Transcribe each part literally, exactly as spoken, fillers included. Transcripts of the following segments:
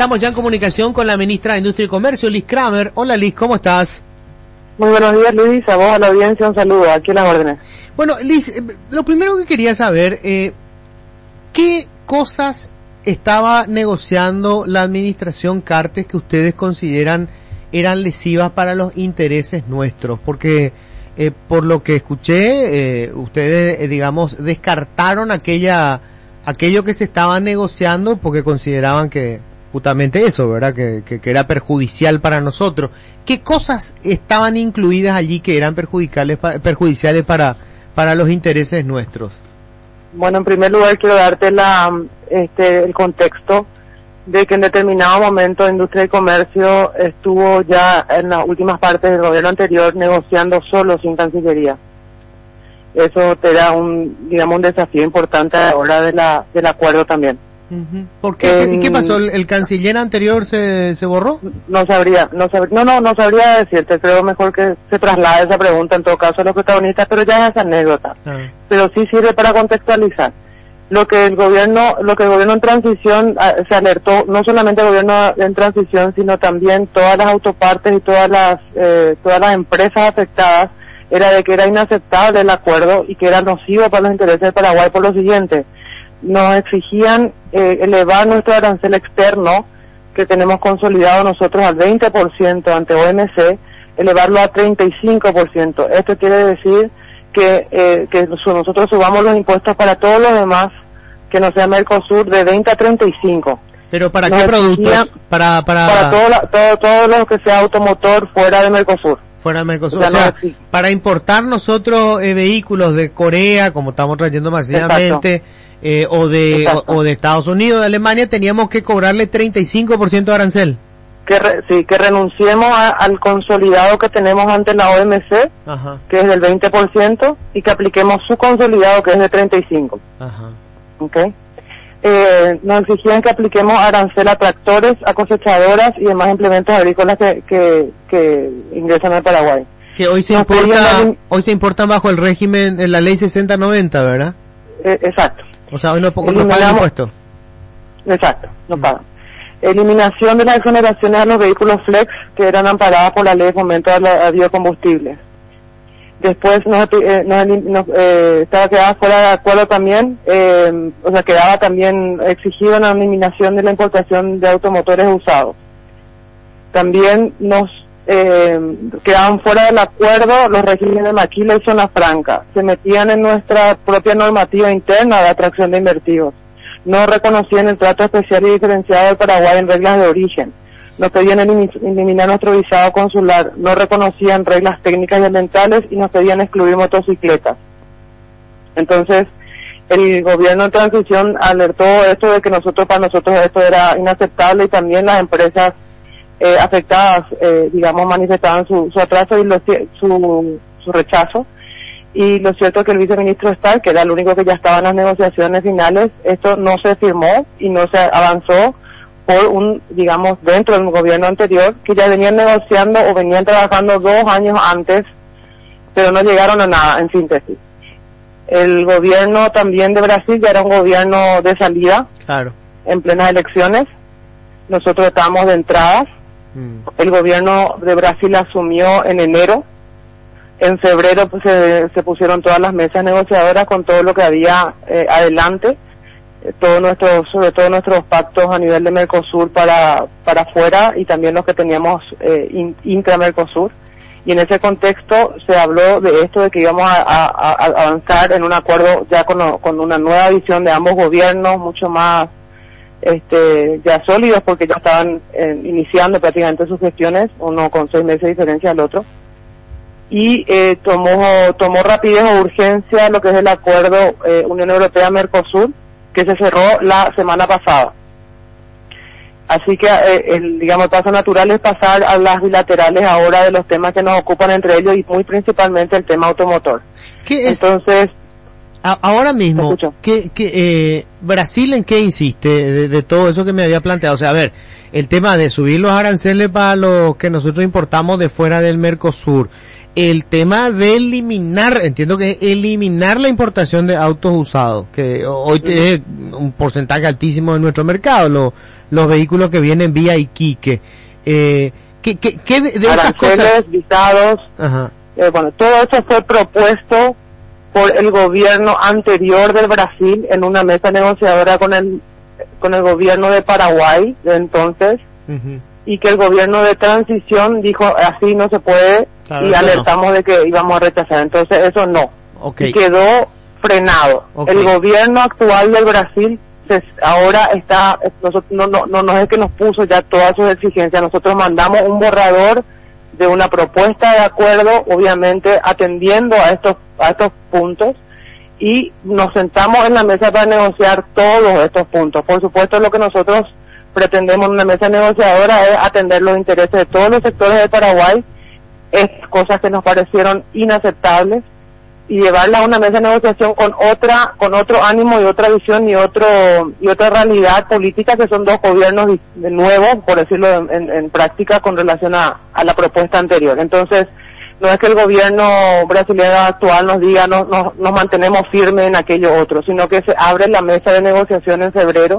estamos ya en comunicación con la ministra de Industria y Comercio, Liz Kramer. Hola Liz, ¿cómo estás? Muy buenos días, Luis, a vos, a la audiencia, un saludo, aquí en las órdenes. Bueno, Liz, eh, lo primero que quería saber, eh, ¿qué cosas estaba negociando la administración Cartes que ustedes consideran eran lesivas para los intereses nuestros? Porque eh, por lo que escuché, eh, ustedes, eh, digamos, descartaron aquella aquello que se estaba negociando porque consideraban que justamente eso, ¿verdad? Que, que, que era perjudicial para nosotros. ¿Qué cosas estaban incluidas allí que eran perjudiciales, perjudiciales para, para los intereses nuestros? Bueno, en primer lugar quiero darte la, este, el contexto de que en determinado momento Industria y Comercio estuvo ya en las últimas partes del gobierno anterior negociando solo sin Cancillería. Eso te da un, digamos, un desafío importante a la hora de la, del acuerdo también. Uh-huh. ¿Por qué? ¿Y qué pasó? ¿El, el canciller anterior se, se borró? No sabría, no sabría, no, no, no sabría decirte, creo mejor que se traslade esa pregunta en todo caso a los protagonistas, pero ya es esa anécdota. Uh-huh. Pero sí sirve para contextualizar. Lo que el gobierno, lo que el gobierno en transición uh, se alertó, no solamente el gobierno en transición, sino también todas las autopartes y todas las, eh, todas las empresas afectadas, era de que era inaceptable el acuerdo y que era nocivo para los intereses de Paraguay por lo siguiente. Nos exigían eh, elevar nuestro arancel externo, que tenemos consolidado nosotros al veinte por ciento ante O M C, elevarlo a treinta y cinco por ciento. Esto quiere decir que, eh, que nosotros subamos los impuestos para todos los demás, que no sea Mercosur, de veinte a treinta y cinco. ¿Pero para Nos qué productos? Para, para... para todo, la, todo, todo lo que sea automotor fuera de Mercosur. Fuera de Mercosur, o sea, o sea no, para importar nosotros eh, vehículos de Corea, como estamos trayendo masivamente, eh, o de o, o de Estados Unidos, de Alemania, teníamos que cobrarle treinta y cinco por ciento de arancel. Que re, sí, que renunciemos a, al consolidado que tenemos ante la O M C, Ajá. que es del veinte por ciento, y que apliquemos su consolidado, que es de treinta y cinco por ciento. Ajá. ¿Okay? Eh, nos exigían que apliquemos arancel a tractores, a cosechadoras y demás implementos agrícolas que, que, que ingresan al Paraguay. Que hoy se importa, la, hoy se importan bajo el régimen, en la ley sesenta noventa, ¿verdad? Eh, exacto. O sea, hoy no, no pagan impuestos. Exacto, no pagan. Eliminación de las exoneraciones a los vehículos flex que eran amparadas por la ley de fomento a biocombustibles. Después nos, eh, nos, nos eh, estaba quedada fuera de acuerdo también, eh, o sea, quedaba también exigido la eliminación de la importación de automotores usados. También nos eh, quedaban fuera del acuerdo los regímenes de maquila y zona franca. Se metían en nuestra propia normativa interna de atracción de invertidos. No reconocían el trato especial y diferenciado del Paraguay en reglas de origen. Nos pedían eliminar nuestro visado consular, no reconocían reglas técnicas y ambientales y nos pedían excluir motocicletas. Entonces, el gobierno de transición alertó esto de que nosotros, para nosotros esto era inaceptable y también las empresas eh, afectadas, eh, digamos, manifestaban su, su atraso y lo, su, su rechazo. Y lo cierto es que el viceministro Stark, que era el único que ya estaba en las negociaciones finales, esto no se firmó y no se avanzó por un, digamos, dentro del gobierno anterior, que ya venían negociando o venían trabajando dos años antes, pero no llegaron a nada, en síntesis. El gobierno también de Brasil ya era un gobierno de salida, claro, en plenas elecciones. Nosotros estábamos de entradas. Mm. El gobierno de Brasil asumió en enero. En febrero pues, se, se pusieron todas las mesas negociadoras con todo lo que había eh, adelante. Todos nuestros, sobre todo nuestros pactos a nivel de Mercosur para para afuera y también los que teníamos eh, in, intra-Mercosur. Y en ese contexto se habló de esto, de que íbamos a, a, a avanzar en un acuerdo ya con, con una nueva visión de ambos gobiernos, mucho más este ya sólidos, porque ya estaban eh, iniciando prácticamente sus gestiones, uno con seis meses de diferencia al otro. Y eh, tomó tomó rapidez o urgencia lo que es el acuerdo eh, Unión Europea-Mercosur, que se cerró la semana pasada. Así que eh, el, digamos, el paso natural es pasar a las bilaterales ahora de los temas que nos ocupan entre ellos y muy principalmente el tema automotor. ¿Qué es? Entonces, a, ahora mismo, ¿qué, qué, eh, Brasil en qué insiste de, de todo eso que me había planteado? O sea, a ver, el tema de subir los aranceles para los que nosotros importamos de fuera del Mercosur, el tema de eliminar, entiendo que es eliminar la importación de autos usados, que hoy es un porcentaje altísimo de nuestro mercado, lo, los vehículos que vienen vía Iquique. Eh, ¿qué, qué, qué de, de esas cosas? Visados, Ajá. Eh, bueno, todo eso fue propuesto por el gobierno anterior del Brasil en una mesa negociadora con el con el gobierno de Paraguay de entonces, uh-huh. y que el gobierno de transición dijo así no se puede, claro, y alertamos no. de que íbamos a rechazar, entonces eso no, okay. y quedó frenado. Okay. El gobierno actual del Brasil se, ahora está, nosotros, no, no, no, no es que nos puso ya todas sus exigencias, nosotros mandamos un borrador de una propuesta de acuerdo, obviamente atendiendo a estos a estos puntos, y nos sentamos en la mesa para negociar todos estos puntos. Por supuesto, lo que nosotros pretendemos en una mesa negociadora es atender los intereses de todos los sectores de Paraguay, es cosas que nos parecieron inaceptables, y llevarla a una mesa de negociación con otra, con otro ánimo y otra visión y otro y otra realidad política, que son dos gobiernos nuevos, por decirlo en, en, en práctica, con relación a, a la propuesta anterior. Entonces, no es que el gobierno brasileño actual nos diga no, no, nos mantenemos firmes en aquello otro, sino que se abre la mesa de negociación en febrero,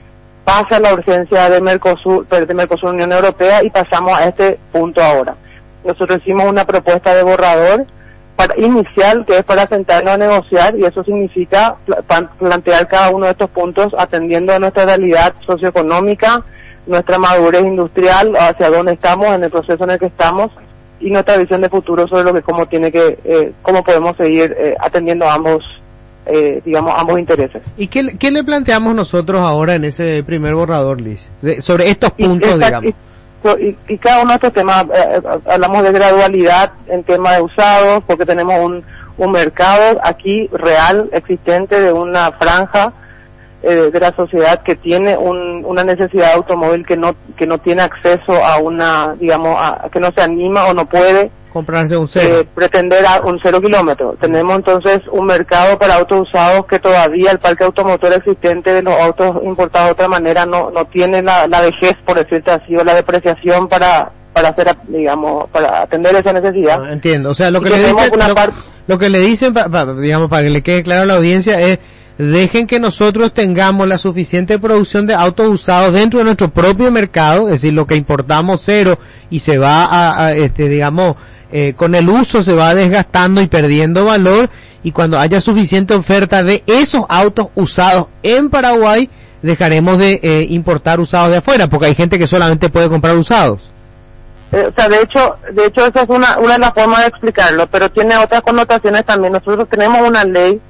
pasa la urgencia de Mercosur, de Mercosur Unión Europea, y pasamos a este punto ahora. Nosotros hicimos una propuesta de borrador para, inicial, que es para sentarnos a negociar, y eso significa pl- plantear cada uno de estos puntos atendiendo a nuestra realidad socioeconómica, nuestra madurez industrial, hacia dónde estamos, en el proceso en el que estamos, y nuestra visión de futuro sobre lo que cómo tiene que, eh, cómo podemos seguir eh, atendiendo ambos, eh, digamos, ambos intereses. ¿Y qué, qué le planteamos nosotros ahora en ese primer borrador, Liz, de, sobre estos puntos, y esta, digamos? Y, Y, y cada uno de estos temas, eh, hablamos de gradualidad en tema de usados, porque tenemos un, un mercado aquí real, existente, de una franja eh, de la sociedad que tiene un, una necesidad de automóvil, que no que no tiene acceso a una, digamos, a, que no se anima o no puede comprarse un cero, eh, pretender a un cero kilómetro. Tenemos entonces un mercado para autos usados que todavía el parque automotor existente de los autos importados de otra manera no no tiene la, la vejez, por decirte así, o la depreciación para para hacer, digamos, para atender esa necesidad. Ah, entiendo, o sea, lo que le dicen, lo, part... lo que le dicen, pa, pa, digamos, para que le quede claro a la audiencia, es dejen que nosotros tengamos la suficiente producción de autos usados dentro de nuestro propio mercado, es decir, lo que importamos cero y se va a, a este, digamos, eh, con el uso se va desgastando y perdiendo valor, y cuando haya suficiente oferta de esos autos usados en Paraguay, dejaremos de eh, importar usados de afuera, porque hay gente que solamente puede comprar usados. Eh, o sea, de hecho, de hecho esa es una, una de las formas de explicarlo, pero tiene otras connotaciones también. Nosotros tenemos una ley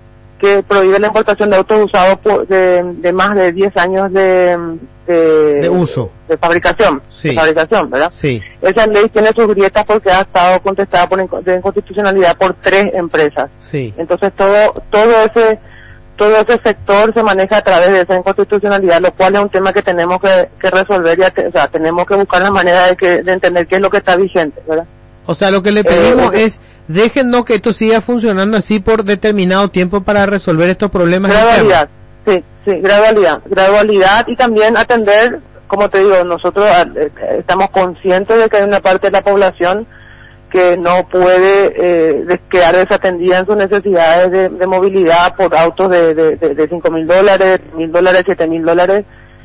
que prohíbe la importación de autos usados por, de, de más de diez años de, de, de uso, de fabricación, sí. de fabricación, ¿verdad? Sí. Esa ley tiene sus grietas porque ha estado contestada por de inconstitucionalidad por tres empresas. Sí. Entonces todo todo ese todo ese sector se maneja a través de esa inconstitucionalidad, lo cual es un tema que tenemos que, que resolver, ya te, o sea, tenemos que buscar la manera de que de entender qué es lo que está vigente, ¿verdad? O sea, lo que le pedimos eh, es, déjennos que esto siga funcionando así por determinado tiempo para resolver estos problemas. Gradualidad, sí, sí, gradualidad, gradualidad, y también atender, como te digo, nosotros eh, estamos conscientes de que hay una parte de la población que no puede eh, quedar desatendida en sus necesidades de, de movilidad por autos de, de, de, de cinco mil dólares, mil dólares, siete mil dólares.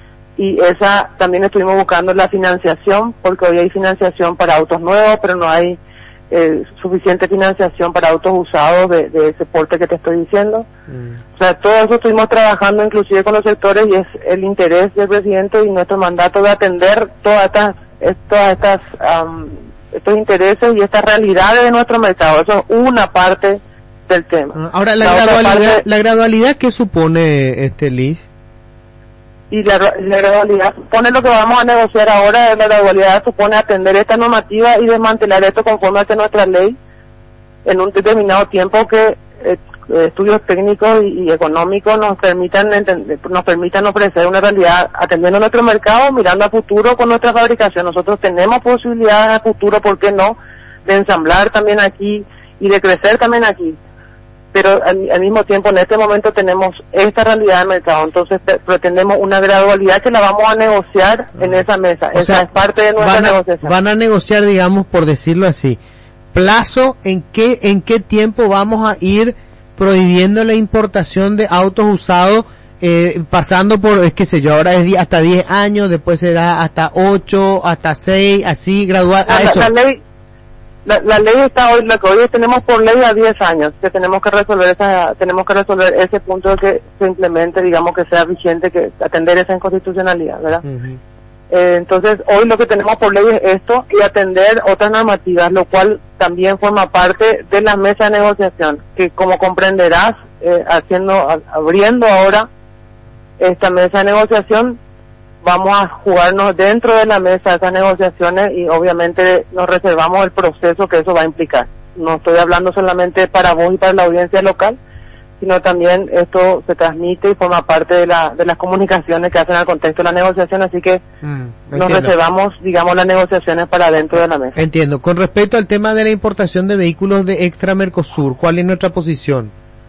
Y esa también estuvimos buscando la financiación, porque hoy hay financiación para autos nuevos, pero no hay eh, suficiente financiación para autos usados de, de ese porte que te estoy diciendo. Mm. O sea, todo eso estuvimos trabajando inclusive con los sectores, y es el interés del presidente y nuestro mandato de atender todas estas, todas estas, um, estos intereses y estas realidades de nuestro mercado. Eso es una parte del tema. Ahora, la, la gradualidad, parte, la gradualidad, ¿qué supone, este Liz? Y la, la gradualidad supone lo que vamos a negociar ahora. La gradualidad supone atender esta normativa y desmantelar esto conforme a que nuestra ley en un determinado tiempo, que eh, estudios técnicos y, y económicos nos permitan entender, nos permitan ofrecer una realidad atendiendo nuestro mercado, mirando a futuro con nuestra fabricación. Nosotros tenemos posibilidades a futuro, ¿por qué no?, de ensamblar también aquí y de crecer también aquí. Pero al, al mismo tiempo en este momento tenemos esta realidad de mercado, entonces te, pretendemos una gradualidad que la vamos a negociar uh-huh. en esa mesa. O esa sea, es parte de nuestra van a, negociación. Van a negociar, digamos, por decirlo así, plazo en qué en qué tiempo vamos a ir prohibiendo la importación de autos usados eh, pasando por, es qué sé yo, ahora es die- hasta diez años, después será hasta ocho, hasta seis, así gradual. La, Ah, la, eso. la ley la, la ley está hoy, la que hoy tenemos por ley a diez años, que tenemos que resolver esa, tenemos que resolver ese punto que se implemente, digamos que sea vigente, que atender esa inconstitucionalidad, ¿verdad? Uh-huh. Eh, entonces, hoy lo que tenemos por ley es esto y atender otras normativas, lo cual también forma parte de la mesa de negociación, que como comprenderás, eh, haciendo, a- abriendo ahora esta mesa de negociación, vamos a jugarnos dentro de la mesa de esas negociaciones y obviamente nos reservamos el proceso que eso va a implicar. No estoy hablando solamente para vos y para la audiencia local, sino también esto se transmite y forma parte de, la, de las comunicaciones que hacen al contexto de la negociación, así que Mm, nos entiendo. reservamos, digamos, las negociaciones para dentro de la mesa. Entiendo. Con respecto al tema de la importación de vehículos de Extra Mercosur, ¿cuál es nuestra posición?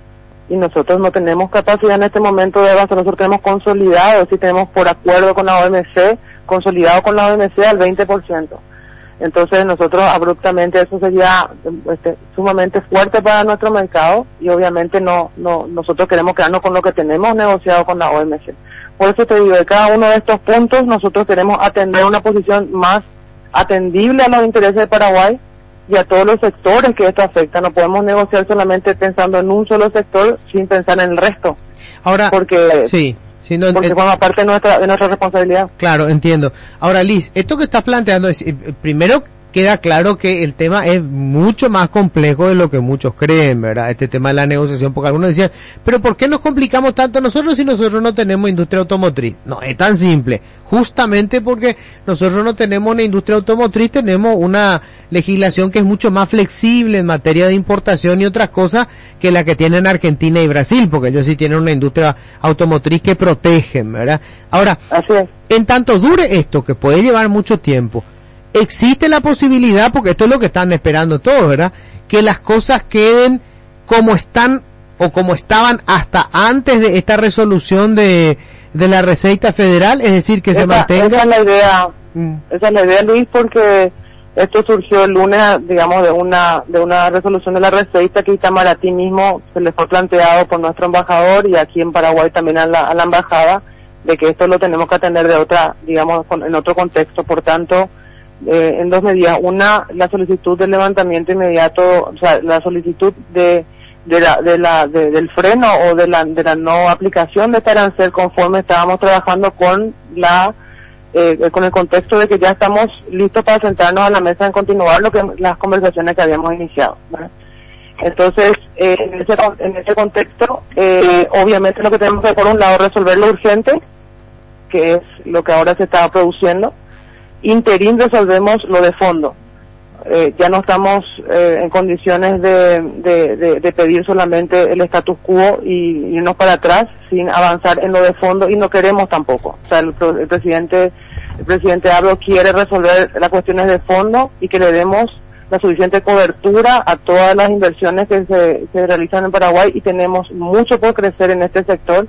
Y nosotros no tenemos capacidad en este momento de avanzar, nosotros tenemos consolidado, si tenemos por acuerdo con la O M C, consolidado con la O M C al veinte por ciento. Entonces nosotros abruptamente eso sería este, sumamente fuerte para nuestro mercado y obviamente no, no, nosotros queremos quedarnos con lo que tenemos negociado con la O M C. Por eso te digo, de cada uno de estos puntos nosotros queremos atender una posición más atendible a los intereses de Paraguay y a todos los sectores que esto afecta. No podemos negociar solamente pensando en un solo sector sin pensar en el resto. Ahora, Porque, sí, sí, no, porque eh, forma parte de nuestra, de nuestra responsabilidad. claro, entiendo. Ahora, Liz, esto que estás planteando es, eh, primero queda claro que el tema es mucho más complejo de lo que muchos creen, ¿verdad? Este tema de la negociación, porque algunos decían, pero ¿por qué nos complicamos tanto nosotros si nosotros no tenemos industria automotriz? No, es tan simple. Justamente porque nosotros no tenemos una industria automotriz, tenemos una legislación que es mucho más flexible en materia de importación y otras cosas que la que tienen Argentina y Brasil, porque ellos sí tienen una industria automotriz que protegen, ¿verdad? Ahora, Así es. en tanto dure esto, que puede llevar mucho tiempo, existe la posibilidad, porque esto es lo que están esperando todos, ¿verdad?, que las cosas queden como están o como estaban hasta antes de esta resolución de, de la Receita Federal, es decir, que esa, se mantenga. esa es la idea, Mm. esa es la idea, Luis, porque esto surgió el lunes, digamos, de una de una resolución de la Receita que Itamaraty mismo se le fue planteado por nuestro embajador y aquí en Paraguay también a la, a la embajada, de que esto lo tenemos que atender de otra, digamos, con, en otro contexto. Por tanto, eh, en dos medidas. Una, la solicitud del levantamiento inmediato, o sea, la solicitud de de la, de la, de, del freno o de la, de la no aplicación de este arancel conforme estábamos trabajando con la, eh, con el contexto de que ya estamos listos para sentarnos a la mesa en continuar lo que, las conversaciones que habíamos iniciado, ¿verdad? Entonces, eh, en ese, en ese contexto, eh, obviamente lo que tenemos que, por un lado, resolver lo urgente, que es lo que ahora se está produciendo. Interín resolvemos lo de fondo. Eh, ya no estamos eh, en condiciones de, de, de, de pedir solamente el status quo y irnos para atrás sin avanzar en lo de fondo, y no queremos tampoco. O sea, el, el presidente el presidente Abdo quiere resolver las cuestiones de fondo y que le demos la suficiente cobertura a todas las inversiones que se, se realizan en Paraguay, y tenemos mucho por crecer en este sector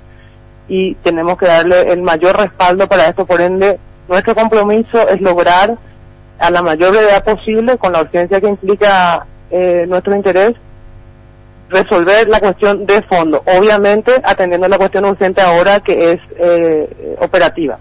y tenemos que darle el mayor respaldo para esto. Por ende, nuestro compromiso es lograr a la mayor brevedad posible, con la urgencia que implica eh, nuestro interés, resolver la cuestión de fondo, obviamente atendiendo la cuestión urgente ahora, que es eh, operativa.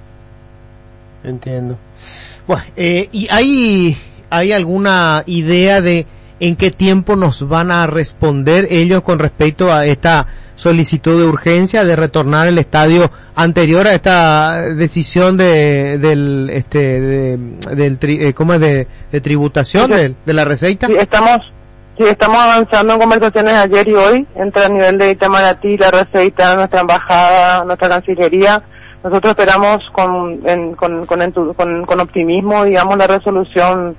Entiendo. Bueno, eh, ¿y hay, hay alguna idea de en qué tiempo nos van a responder ellos con respecto a esta solicitud de urgencia de retornar el estadio anterior a esta decisión de del este de, del tri, eh, cómo es de, de tributación Sí, de, de la Receita? Sí, estamos sí estamos avanzando en conversaciones ayer y hoy entre a nivel de Itamaraty, la Receita, nuestra embajada, nuestra cancillería. Nosotros esperamos con en, con, con, entu, con con optimismo, digamos, la resolución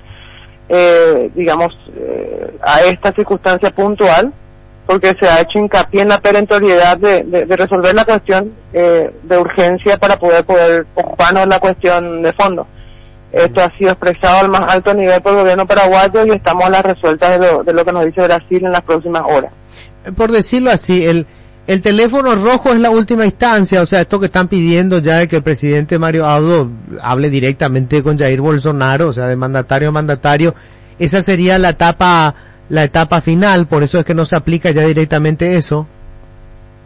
eh, digamos eh, a esta circunstancia puntual, porque se ha hecho hincapié en la perentoriedad de, de, de resolver la cuestión eh, de urgencia para poder poder ocuparnos de la cuestión de fondo. Esto ha sido expresado al más alto nivel por el gobierno paraguayo y estamos a las resueltas de lo, de lo que nos dice Brasil en las próximas horas. Por decirlo así, el el teléfono rojo es la última instancia, o sea, esto que están pidiendo ya de que el presidente Mario Abdo hable directamente con Jair Bolsonaro, o sea, de mandatario a mandatario, esa sería la etapa la etapa final, por eso es que no se aplica ya directamente eso.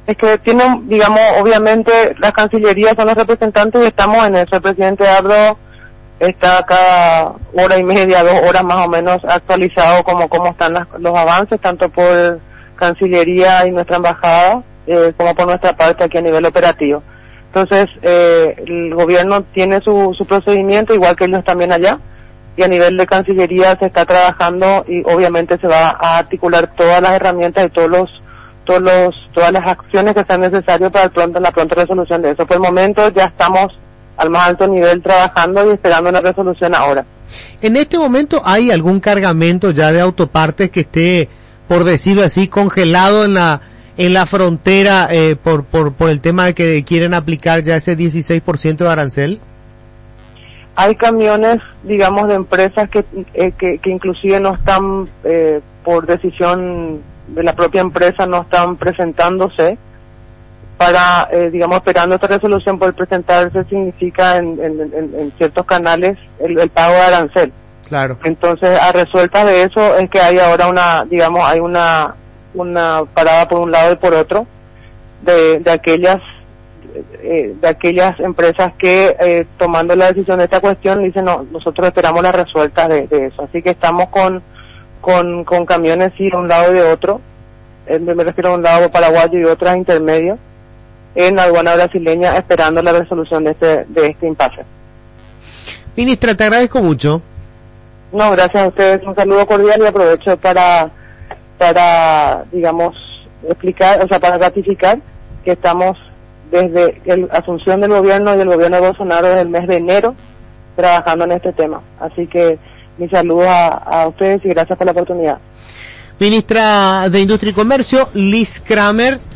Es que tienen, digamos, obviamente las cancillerías son los representantes y estamos en eso. El presidente Abdo está cada hora y media, dos horas más o menos actualizado como cómo están las, los avances, tanto por Cancillería y nuestra embajada, eh, como por nuestra parte aquí a nivel operativo. Entonces, eh, el gobierno tiene su, su procedimiento, igual que ellos también allá, y a nivel de Cancillería se está trabajando y obviamente se va a articular todas las herramientas y todos los, todos los, todas las acciones que sean necesarias para el pronto, la pronta resolución de eso. Por el momento ya estamos al más alto nivel trabajando y esperando una resolución ahora. En este momento, ¿hay algún cargamento ya de autopartes que esté, por decirlo así, congelado en la en la frontera eh, por, por por el tema de que quieren aplicar ya ese dieciséis por ciento de arancel? Hay camiones, digamos, de empresas que eh, que, que inclusive no están, eh, por decisión de la propia empresa, no están presentándose para, eh, digamos, esperando esta resolución. Por presentarse significa en, en, en, en ciertos canales el, el pago de arancel. Claro. Entonces, a resultas de eso es que hay ahora una, digamos, hay una una parada por un lado y por otro de, de aquellas eh, de aquellas empresas que eh, tomando la decisión de esta cuestión dicen no, nosotros esperamos las resueltas de, de eso. Así que estamos con con con camiones sí de un lado y de otro, eh, me refiero a un lado paraguayo y otras intermedios en la aduana brasileña esperando la resolución de este de este impasse. Ministra, te agradezco mucho. No, gracias a ustedes, un saludo cordial y aprovecho para para, digamos, explicar, o sea, para ratificar que estamos desde la asunción del gobierno y del gobierno de Bolsonaro desde el mes de enero trabajando en este tema. Así que mi saludo a, a ustedes y gracias por la oportunidad. Ministra de Industria y Comercio, Liz Kramer.